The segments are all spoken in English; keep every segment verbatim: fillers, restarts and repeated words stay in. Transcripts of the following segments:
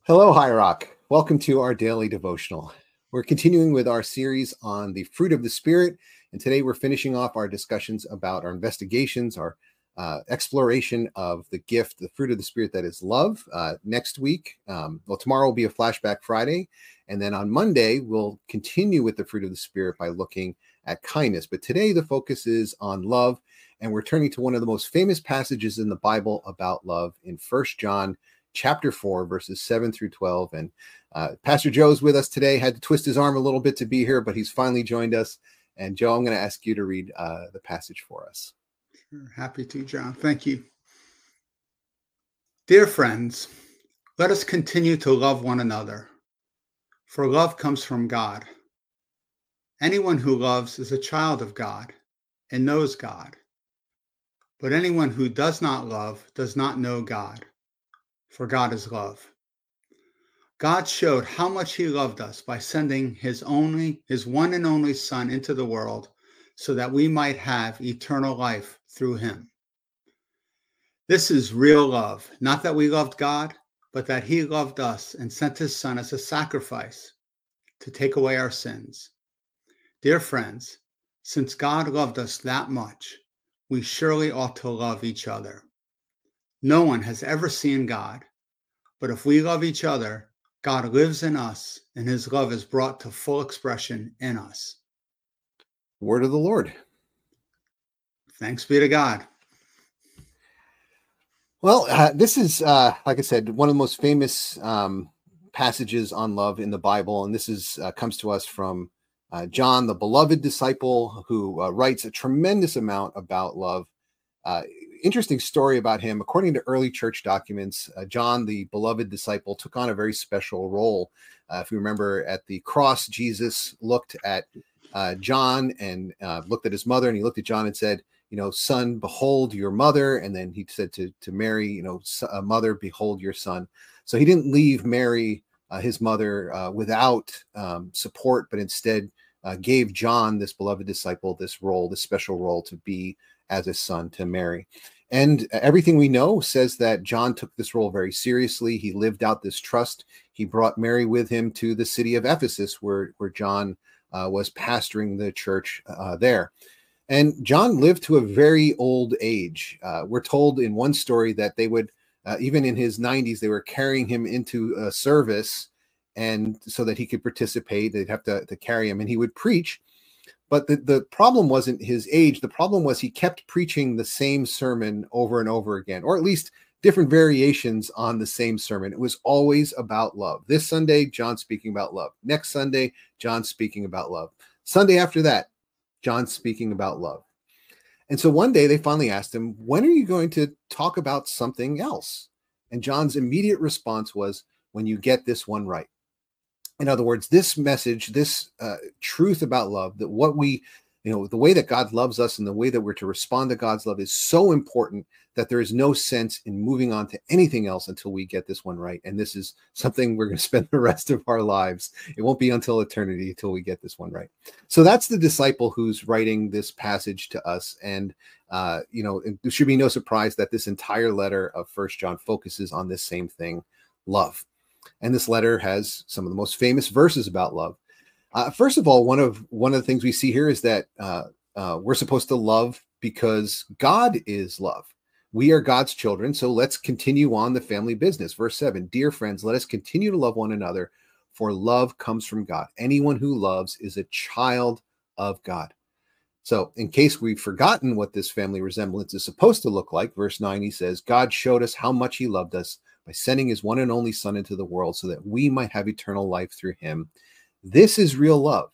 Hello, High Rock. Welcome to our daily devotional. We're continuing with our series on the fruit of the Spirit, and today we're finishing off our discussions about our investigations, our uh, exploration of the gift, the fruit of the Spirit that is love. Uh, next week, um, well, tomorrow will be a Flashback Friday, and then on Monday, we'll continue with the fruit of the Spirit by looking at kindness. But today, the focus is on love, and we're turning to one of the most famous passages in the Bible about love in First John chapter four, verses seven through twelve. And uh, Pastor Joe's with us today, had to twist his arm a little bit to be here, but he's finally joined us. And Joe, I'm going to ask you to read uh, the passage for us. Sure, happy to, John. Thank you. Dear friends, let us continue to love one another, for love comes from God. Anyone who loves is a child of God and knows God. But anyone who does not love does not know God, for God is love. God showed how much he loved us by sending his only, his one and only Son into the world so that we might have eternal life through him. This is real love, not that we loved God, but that he loved us and sent his Son as a sacrifice to take away our sins. Dear friends, since God loved us that much, we surely ought to love each other. No one has ever seen God, but if we love each other, God lives in us, and his love is brought to full expression in us. Word of the Lord. Thanks be to God. Well, uh, this is, uh, like I said, one of the most famous um, passages on love in the Bible, and this is uh, comes to us from uh, John, the beloved disciple, who uh, writes a tremendous amount about love. Uh, interesting story about him. According to early church documents, uh, John, the beloved disciple, took on a very special role. Uh, if you remember, at the cross, Jesus looked at uh, John and uh, looked at his mother, and he looked at John and said, you know, son, behold your mother. And then he said to, to Mary, you know, mother, behold your son. So he didn't leave Mary, uh, his mother, uh, without um, support, but instead uh, gave John, this beloved disciple, this role, this special role to be as a son to Mary. And everything we know says that John took this role very seriously. He lived out this trust. He brought Mary with him to the city of Ephesus, where, where John uh, was pastoring the church uh, there. And John lived to a very old age. Uh, we're told in one story that they would, uh, even in his nineties, they were carrying him into a service, and so that he could participate, they'd have to, to carry him, and he would preach. But the, the problem wasn't his age. The problem was he kept preaching the same sermon over and over again, or at least different variations on the same sermon. It was always about love. This Sunday, John speaking about love. Next Sunday, John speaking about love. Sunday after that, John speaking about love. And so one day they finally asked him, when are you going to talk about something else? And John's immediate response was, when you get this one right. In other words, this message, this uh, truth about love, that what we, you know, the way that God loves us and the way that we're to respond to God's love is so important that there is no sense in moving on to anything else until we get this one right. And this is something we're going to spend the rest of our lives. It won't be until eternity until we get this one right. So that's the disciple who's writing this passage to us. And, uh, you know, there should be no surprise that this entire letter of First John focuses on this same thing, love. And this letter has some of the most famous verses about love. Uh, first of all, one of one of the things we see here is that uh, uh, we're supposed to love because God is love. We are God's children, so let's continue on the family business. Verse seven, dear friends, let us continue to love one another, for love comes from God. Anyone who loves is a child of God. So in case we've forgotten what this family resemblance is supposed to look like, verse nine, he says, God showed us how much he loved us by sending his one and only Son into the world so that we might have eternal life through him. This is real love,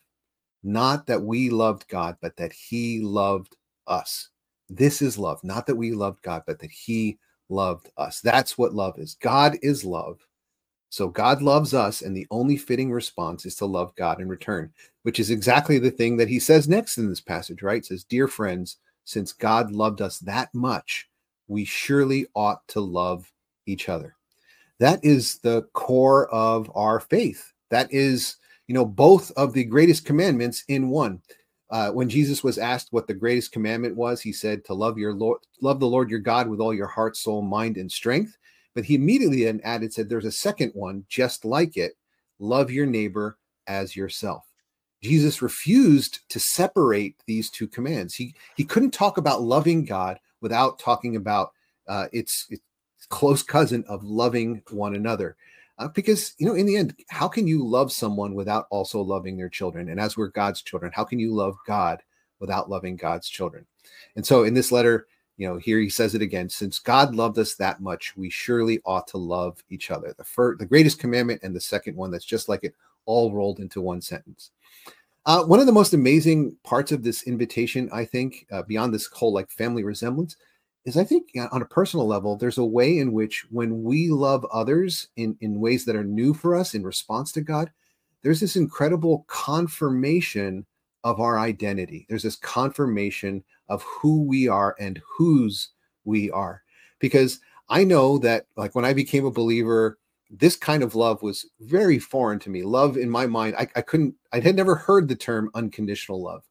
not that we loved God, but that he loved us. This is love, not that we loved God, but that he loved us. That's what love is. God is love. So God loves us, and the only fitting response is to love God in return, which is exactly the thing that he says next in this passage, right? It says, dear friends, since God loved us that much, we surely ought to love each other. That is the core of our faith. That is, you know, both of the greatest commandments in one. Uh, when Jesus was asked what the greatest commandment was, he said to love your Lord, love the Lord your God with all your heart, soul, mind, and strength. But he immediately then added, said, there's a second one just like it. Love your neighbor as yourself. Jesus refused to separate these two commands. He, he couldn't talk about loving God without talking about uh, its, its close cousin of loving one another. Uh, because, you know, in the end, how can you love someone without also loving their children? And as we're God's children, how can you love God without loving God's children? And so in this letter, you know, here he says it again, since God loved us that much, we surely ought to love each other. The first, the greatest commandment and the second one that's just like it, all rolled into one sentence. Uh, one of the most amazing parts of this invitation, I think, uh, beyond this whole like family resemblance, is I think you know, on a personal level, there's a way in which when we love others in, in ways that are new for us in response to God, there's this incredible confirmation of our identity. There's this confirmation of who we are and whose we are. Because I know that like when I became a believer, this kind of love was very foreign to me. Love in my mind, I, I couldn't, I had never heard the term unconditional love.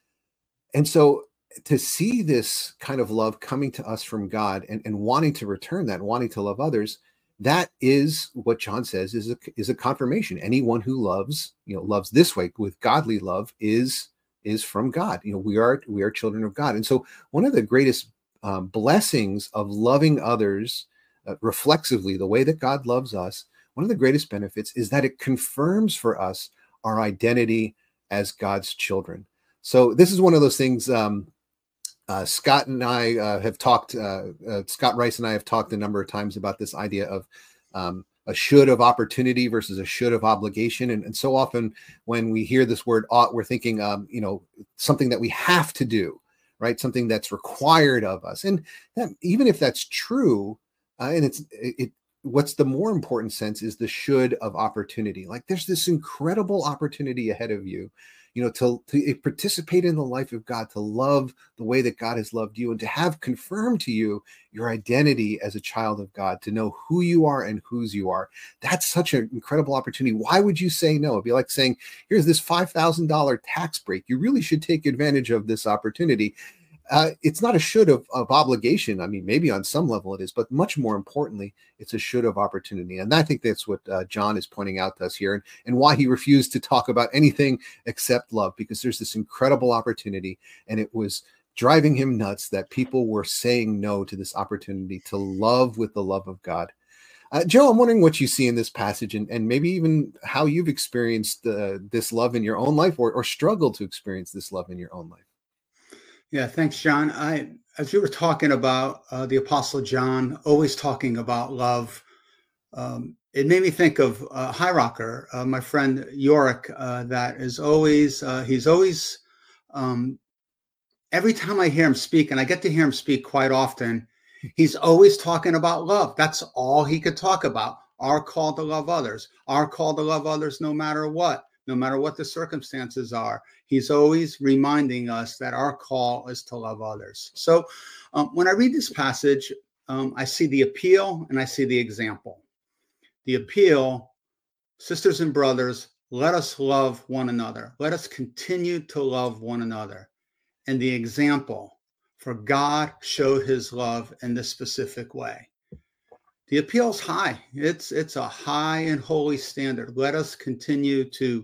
And so to see this kind of love coming to us from God and, and wanting to return that, wanting to love others, that is what John says is a, is a confirmation. Anyone who loves, you know, loves this way with godly love is, is from God. You know, we are, we are children of God. And so one of the greatest um, blessings of loving others Uh, reflexively, the way that God loves us, one of the greatest benefits is that it confirms for us our identity as God's children. So this is one of those things um, uh, Scott and I uh, have talked, uh, uh, Scott Rice and I have talked a number of times about this idea of um, a should of opportunity versus a should of obligation. And, and so often when we hear this word ought, we're thinking, um, you know, something that we have to do, right? Something that's required of us. And that, even if that's true, Uh, and it's it, what's the more important sense is the should of opportunity. Like there's this incredible opportunity ahead of you, you know, to, to participate in the life of God, to love the way that God has loved you, and to have confirmed to you your identity as a child of God, to know who you are and whose you are. That's such an incredible opportunity. Why would you say no? It'd be like saying, here's this five thousand dollars tax break. You really should take advantage of this opportunity. Uh, it's not a should of, of obligation. I mean, maybe on some level it is, but much more importantly, it's a should of opportunity. And I think that's what uh, John is pointing out to us here, and, and why he refused to talk about anything except love, because there's this incredible opportunity, and it was driving him nuts that people were saying no to this opportunity to love with the love of God. Uh, Joe, I'm wondering what you see in this passage, and, and maybe even how you've experienced uh, this love in your own life, or, or struggled to experience this love in your own life. Yeah, thanks, John. I, as you were talking about uh, the Apostle John, always talking about love, um, it made me think of uh, High Rocker, uh, my friend Yorick, uh, that is always, uh, he's always, um, every time I hear him speak, and I get to hear him speak quite often, he's always talking about love. That's all he could talk about. Our call to love others, our call to love others no matter what. No matter what the circumstances are, he's always reminding us that our call is to love others. So um, when I read this passage, um, I see the appeal and I see the example. The appeal, sisters and brothers, let us love one another. Let us continue to love one another. And the example, for God showed his love in this specific way. The appeal is high. It's, it's a high and holy standard. Let us continue to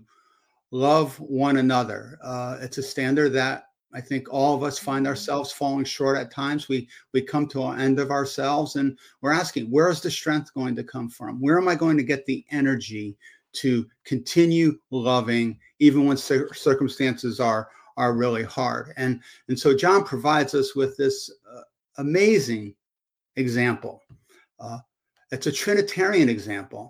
love one another. Uh, it's a standard that I think all of us find ourselves falling short at times. We we come to an end of ourselves and we're asking, where is the strength going to come from? Where am I going to get the energy to continue loving even when cir- circumstances are, are really hard? And, and so John provides us with this uh, amazing example. Uh, it's a Trinitarian example.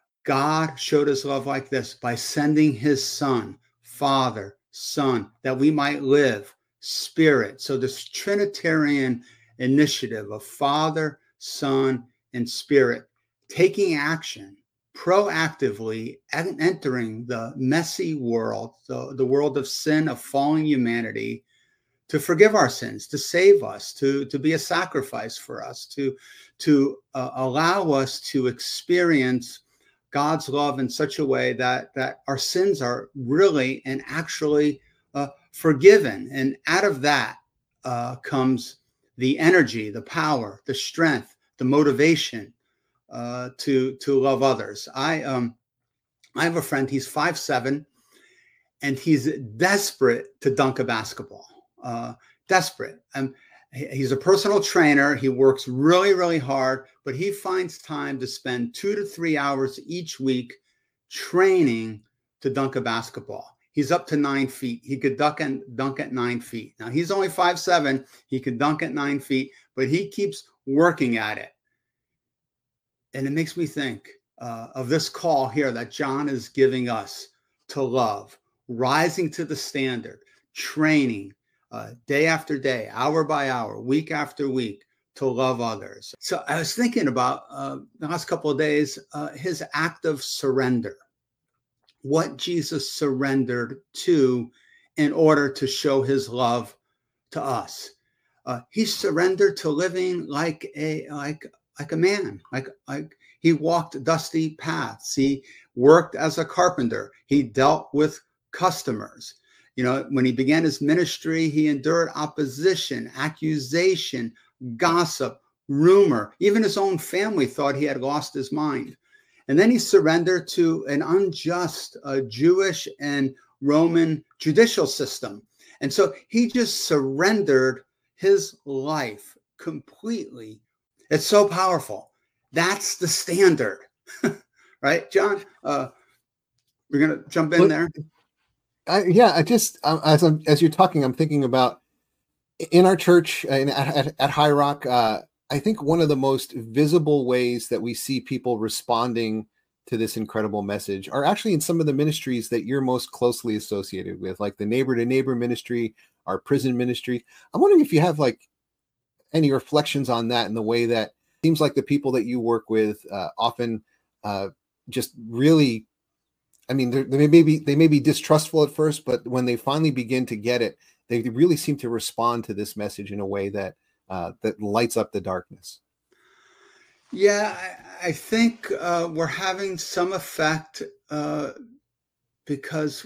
God showed his love like this by sending his son, Father, Son, that we might live, Spirit. So this Trinitarian initiative of Father, Son, and Spirit, taking action, proactively entering the messy world, the, the world of sin, of fallen humanity, to forgive our sins, to save us, to, to be a sacrifice for us, to, to uh, allow us to experience God's love in such a way that, that our sins are really and actually uh, forgiven. And out of that uh, comes the energy, the power, the strength, the motivation uh, to to love others. I um I have a friend. He's five seven, and he's desperate to dunk a basketball. Uh, desperate. Um, he's a personal trainer. He works really, really hard, but he finds time to spend two to three hours each week training to dunk a basketball. He's up to nine feet. He could dunk and dunk at nine feet. Now he's only five seven. He could dunk at nine feet, but he keeps working at it. And it makes me think uh, of this call here that John is giving us to love, rising to the standard, training uh, day after day, hour by hour, week after week, to love others. So I was thinking about uh, the last couple of days, uh, his act of surrender, what Jesus surrendered to in order to show his love to us. Uh, he surrendered to living like a like like a man, like like he walked dusty paths. He worked as a carpenter. He dealt with customers. You know, when he began his ministry, he endured opposition, accusation, gossip, rumor. Even his own family thought he had lost his mind. And then he surrendered to an unjust uh, Jewish and Roman judicial system. And so he just surrendered his life completely. It's so powerful. That's the standard. Right, John? Uh, we're going to jump in there. I, yeah, I just, um, as I'm, as you're talking, I'm thinking about in our church uh, in, at, at High Rock, uh, I think one of the most visible ways that we see people responding to this incredible message are actually in some of the ministries that you're most closely associated with, like the neighbor to neighbor ministry, our prison ministry. I'm wondering if you have like any reflections on that and the way that it seems like the people that you work with uh, often uh, just really, I mean, they may be, they may be distrustful at first, but when they finally begin to get it, they really seem to respond to this message in a way that Uh, that lights up the darkness. Yeah, I, I think uh, we're having some effect uh, because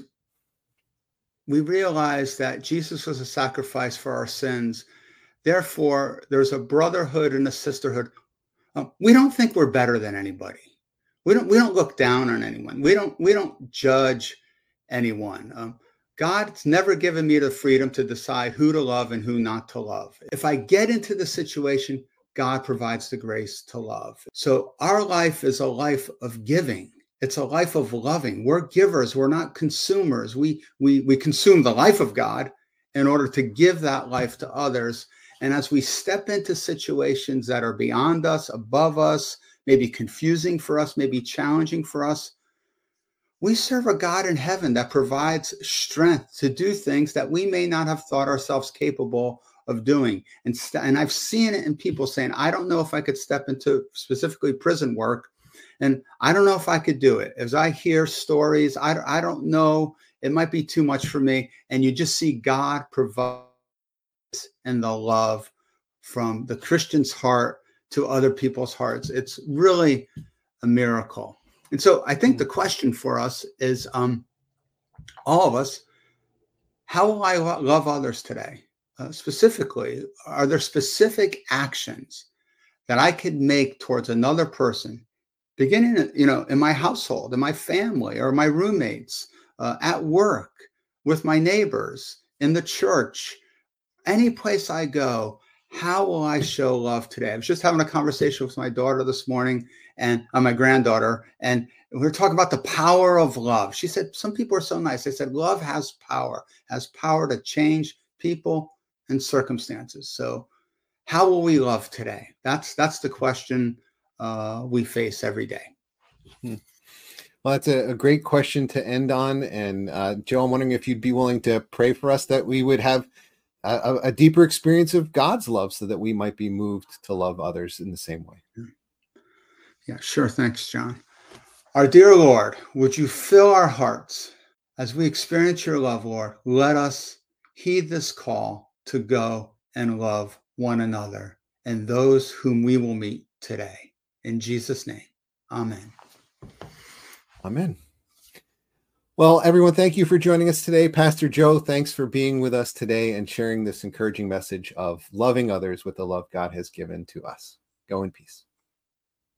we realize that Jesus was a sacrifice for our sins. Therefore, there's a brotherhood and a sisterhood. Uh, we don't think we're better than anybody. We don't. We don't look down on anyone. We don't. We don't judge anyone. Um, God's never given me the freedom to decide who to love and who not to love. If I get into the situation, God provides the grace to love. So our life is a life of giving. It's a life of loving. We're givers. We're not consumers. We, we, we consume the life of God in order to give that life to others. And as we step into situations that are beyond us, above us, maybe confusing for us, maybe challenging for us, we serve a God in heaven that provides strength to do things that we may not have thought ourselves capable of doing. And, st- and I've seen it in people saying, I don't know if I could step into specifically prison work. And I don't know if I could do it. As I hear stories, I, I don't know, it might be too much for me. And you just see God provide and the love from the Christian's heart to other people's hearts. It's really a miracle. And so I think the question for us is, um, all of us, how will I lo- love others today? Uh, specifically, are there specific actions that I could make towards another person, beginning, you know, in my household, in my family, or my roommates, uh, at work, with my neighbors, in the church, any place I go? How will I show love today? I was just having a conversation with my daughter this morning and uh, my granddaughter, and we were talking about the power of love. She said, some people are so nice. I said, love has power, has power to change people and circumstances. So how will we love today? That's, that's the question uh, we face every day. Hmm. Well, that's a, a great question to end on. And uh, Joe, I'm wondering if you'd be willing to pray for us that we would have A, a deeper experience of God's love so that we might be moved to love others in the same way. Yeah, sure. Thanks, John. Our dear Lord, would you fill our hearts as we experience your love, Lord? Let us heed this call to go and love one another and those whom we will meet today. In Jesus' name, amen. Amen. Well, everyone, thank you for joining us today. Pastor Joe, thanks for being with us today and sharing this encouraging message of loving others with the love God has given to us. Go in peace.